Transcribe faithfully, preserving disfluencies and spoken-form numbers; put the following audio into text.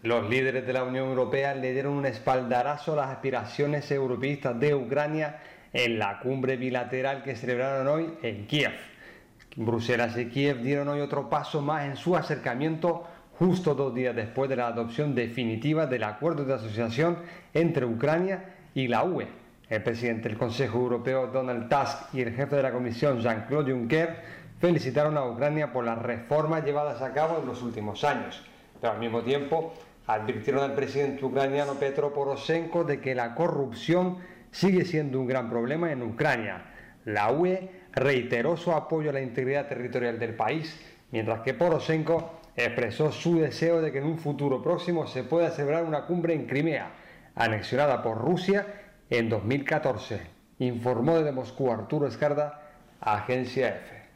Los líderes de la Unión Europea le dieron un espaldarazo a las aspiraciones europeístas de Ucrania en la cumbre bilateral que celebraron hoy en Kiev. Bruselas y Kiev dieron hoy otro paso más en su acercamiento justo dos días después de la adopción definitiva del acuerdo de asociación entre Ucrania y la U E. El presidente del Consejo Europeo, Donald Tusk, y el jefe de la Comisión, Jean-Claude Juncker, felicitaron a Ucrania por las reformas llevadas a cabo en los últimos años, pero al mismo tiempo advirtieron al presidente ucraniano Petro Poroshenko de que la corrupción sigue siendo un gran problema en Ucrania. La U E reiteró su apoyo a la integridad territorial del país, mientras que Poroshenko expresó su deseo de que en un futuro próximo se pueda celebrar una cumbre en Crimea, anexionada por Rusia en dos mil catorce. Informó desde Moscú Arturo Escarda, Agencia F.